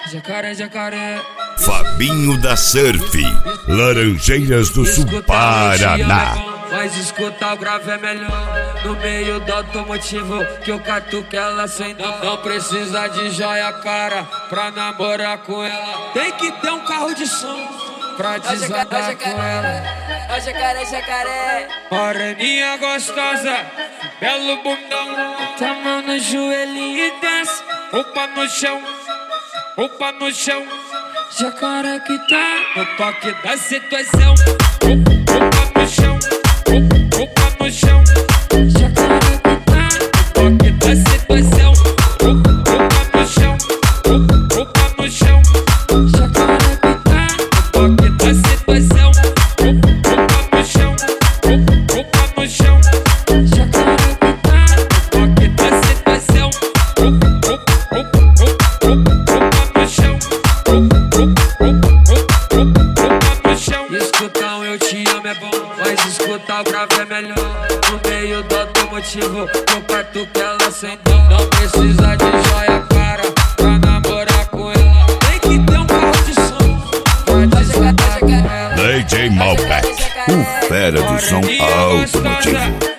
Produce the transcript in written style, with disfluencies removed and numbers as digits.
Jacaré, jacaré. Fabinho da Surf, Laranjeiras do Sul, Paraná. Mas escutar o grave é melhor. No meio do automotivo que eu catuque ela sem dó. Não precisa de joia cara pra namorar com ela. Tem que ter um carro de som pra desandar com ela. Ó jacaré, jacaré. Moreninha gostosa, belo bundão. Tá mão no joelhinho e desce. Roupa no chão, roupa no chão. Jacaré que tá no toque da situação. Roupa no chão, roupa no chão. Jacaré que tá no toque da situação. Roupa no chão, roupa no chão. Jacaré que tá no toque da situação. Roupa no chão, roupa no chão. Jacaré que tá no toque da situação. Roupa no chão. Escutar eu te amo é bom, mas escutar o grave é melhor. No meio do automotivo, eu parto que ela sem dó. Não precisa de joia cara pra namorar com ela. Tem que ter um carro de som pra desandar com ela. DJ Malbec, o fera do som automotivo.